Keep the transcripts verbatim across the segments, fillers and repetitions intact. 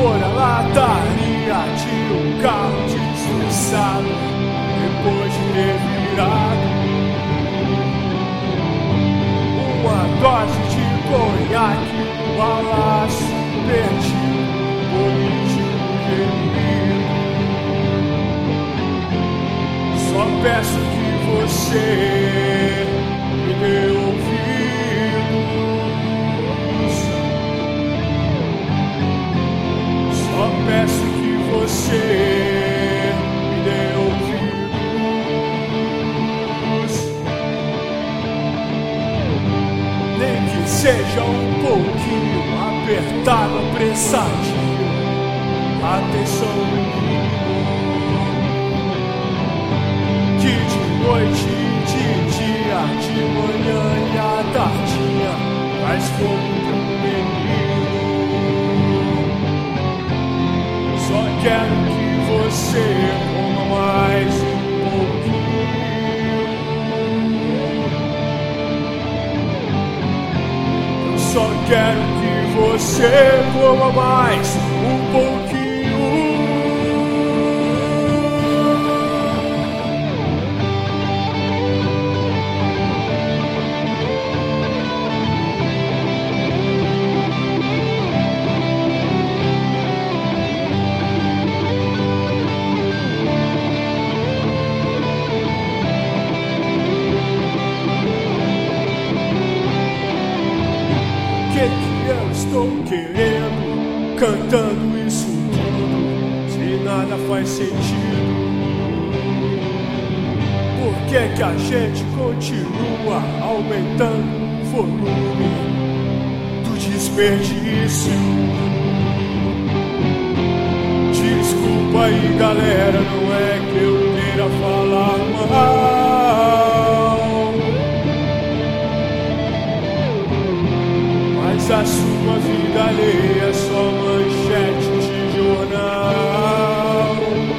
por a lataria de um carro destroçado depois de ter virado uma dose de conhaque, um balaço perdido, político gemido. Só peço que você me dê ouvidos. Só peço que você me dê ouvidos. Nem que seja um pouquinho apertado, apressadinho. Atenção, que de noite e de dia, de manhã e à tardinha, faz como um menino. Só quero que você coma mais um pouquinho. Eu só quero que você coma mais um pouquinho. Que que eu estou querendo, cantando isso tudo, se nada faz sentido? Por que que a gente continua aumentando o volume do desperdício? Desculpa aí, galera, não é que eu queira falar mal, mas a sua vida alheia é só manchete de jornal.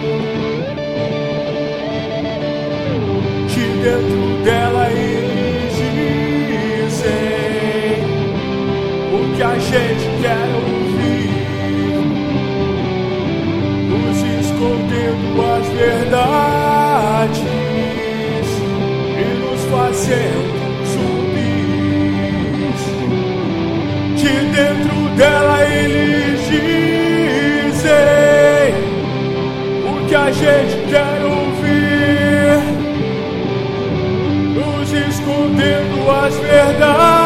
De dentro dela eles dizem o que a gente quer ouvir, nos escondendo as verdades e nos fazendo zumbis. De dentro dela eles dizem o que a gente quer ouvir, nos escondendo as verdades